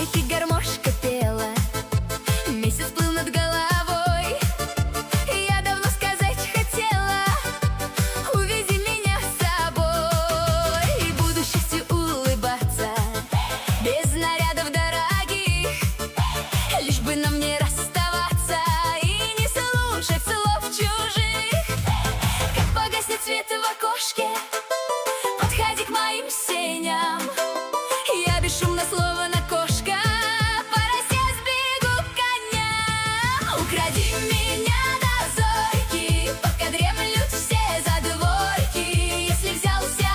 домике гармошка пела, месяц плыл над головой. Я давно сказать хотела: увези меня с собой. И буду счастью улыбаться, без нарядов дорогих, лишь бы нам не расставаться и не слушать слов чужих. Как погаснет свет в окошке, подходи к моим сеням. Я бесшумно, словно кошка, по росе сбегу к коням. Укради меня до зорьки, пока дремлют все задворки. Если взялся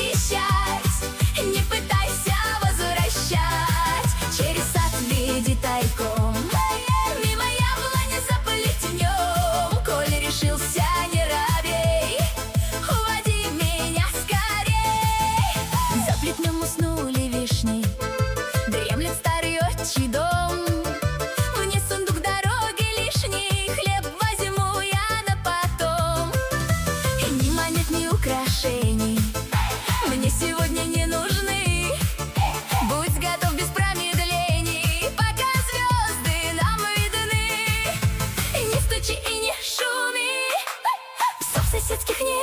похищать, не пытайся возвращать. Через сад веди тайком, мимо яблони за плетнем. Коль решился, не робей, уводи меня скорей. За плетнем уснули вишни, дремлет старый отчий дом. Мне сундук дороги лишний, хлеб возьму я на потом. И ни монет, ни украшений мне сегодня не нужны. Будь готов без промедлений, пока звезды нам видны. И не стучи и не шуми, псов соседских не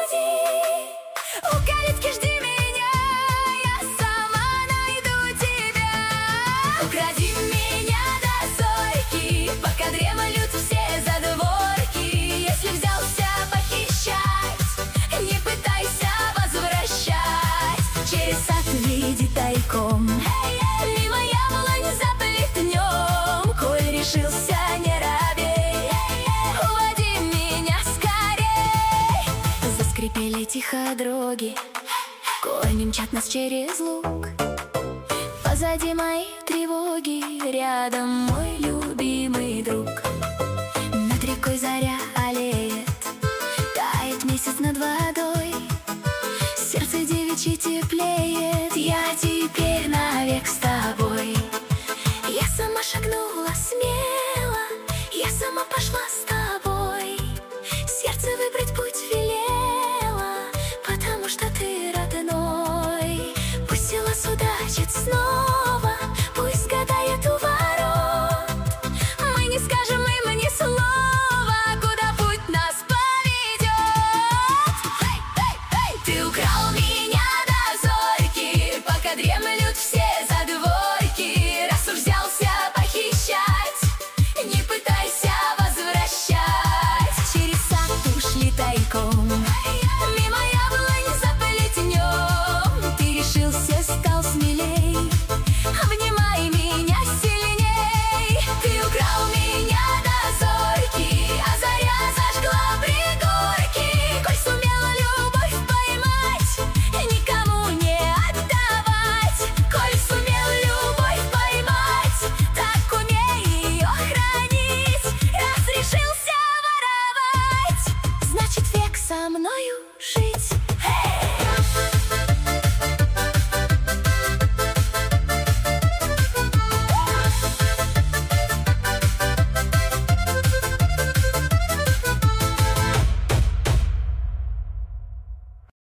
буди. У калитки жди меня, я сама найду тебя. Укради меня до зорьки, пока дремлют все задворки. Если взялся похищать, не пытайся возвращать. Через сад веди тайком, мимо яблонь за плетнем. Коль решился, не робей, уводи меня скорей. Заскрипели тихо дроги, кони мчат нас через луг. Позади мои тревоги, рядом мой любимый друг. Над рекой заря